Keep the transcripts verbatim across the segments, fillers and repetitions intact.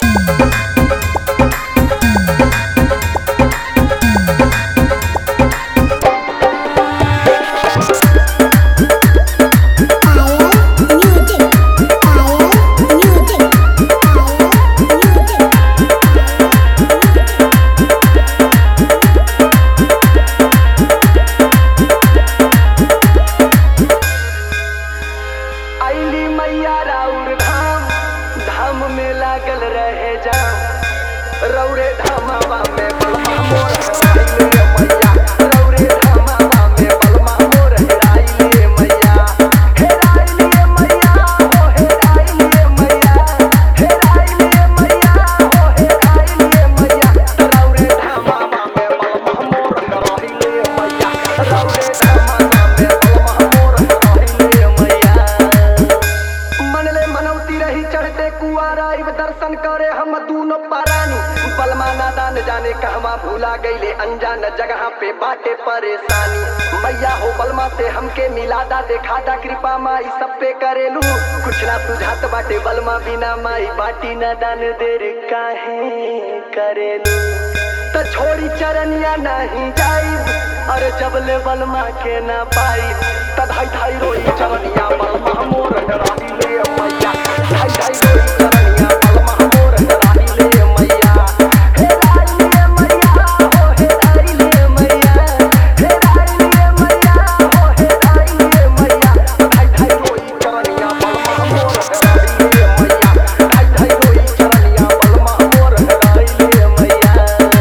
दान देर काहे करेलू तो छोड़ी चरनिया नहीं जाई अरे जब ले बलमा के ना पाई तधाई धाई रोई चरनिया बलमा मोर डराई ले मैया धाई धाई रोई चरनिया बलमा मोर डराई ले मैया हे राई ले मैया हो हे राई ले मैया हे राई ले मैया हो हे राई ले मैया धाई धाई रोई चरनिया बलमा मोर डराई ले मैया धाई धाई रोई चरनिया बलमा मोर डराई ले मैया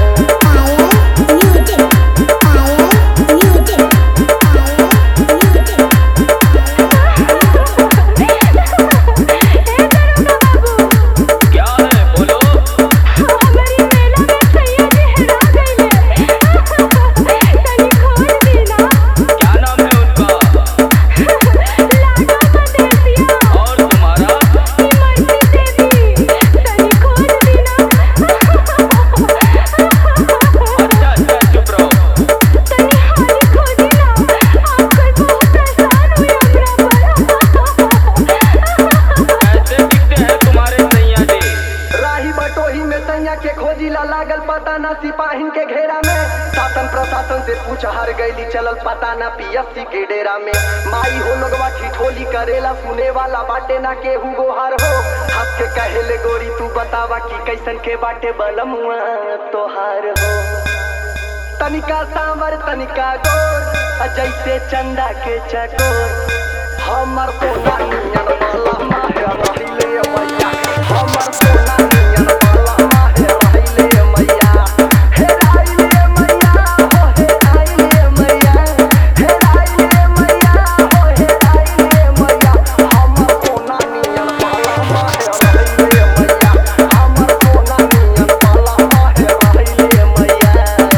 हार गईली चलल पता ना पीएससी के डेरा में माई हो लोगवा ठिठोली करेला सुने वाला बाटे ना केहू गोहार हो हंस के कहेले गोरी तू बतावा कि कैसन के बाटे बलमुआ तोहार हो तनिका सांवर तनिका गोर जैसे चंदा के चकोर हमर सोना नियन बलमा है रहिले मैया हमर सोना नियन बलमा है रहिले मैया हे राई ले मैया हो हे राई ले मैया हे राई ले मैया हो हे राई ले मैया हमर सोना नियन बलमा है रहिले मैया हमर सोना नियन बलमा है रहिले मैया।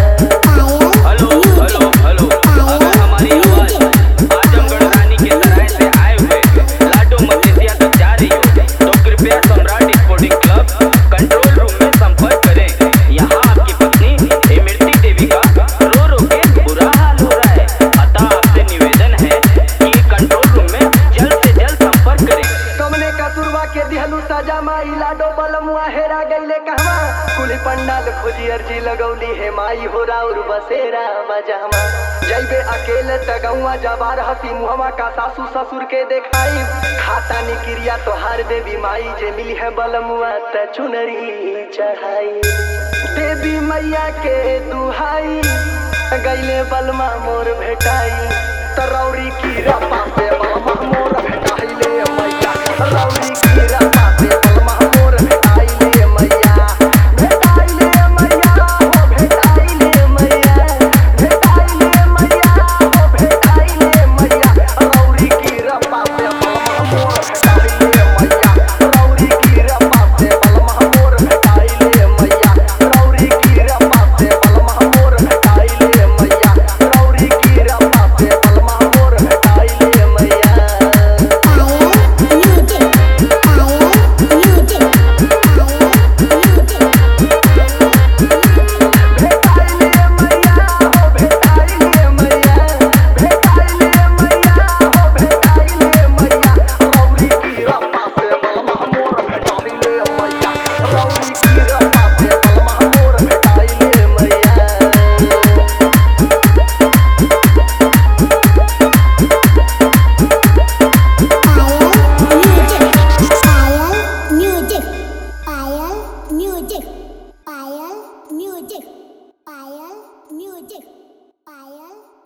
हेलो हेलो हेलो अगर हमारी आवाज आजमगढ़ रानी के तरह से आए हुए लाडो मलेशिया तक जा रही हो तो कृपया Samrat sporting club control room में संपर्क करें। यहाँ आपकी पत्नी इमरती देवी का रो रो के बुरा हाल हो रहा है, अतः आपसे निवेदन है कि कंट्रोल रूम में जल्द से जल्द संपर्क करें। कमने का तुरवा के दिहलू सजा माई लाडो बलमुआ हेरा गईले कहवा कुली पंडाल खोजी अर्जी लगौली हे माई हो राउर बसेरा बजहमा जैबे अकेले तगौआ जबार हसी मुहवा का सासू ससुर के देखाई खाता निक्रिया तोहार देवी माई जे मिली है बलमुआ त चुनरी चढ़ाई देवी मैया के दुहाई गईले बलमा मोर भेटाई तरौरी की रपा पे बलमा मोर भेटाई ले मैया तरौरी की रपा पे बलमा मोर भेटाई ले मैया भेटाई ले मैया हो भेटाई ले मैया भेटाई ले मैया हो भेटाई ले मैया तरौरी की रपा पे बलमा मोर भेटाई ले मैया तरौरी की रपा पे बलमा मोर भेटाई ले मैया तरौरी की रपा पे बलमा मोर भेटाई ले मैया तरौरी की रपा पे बलमा मोर भेटाई ले मैया। music.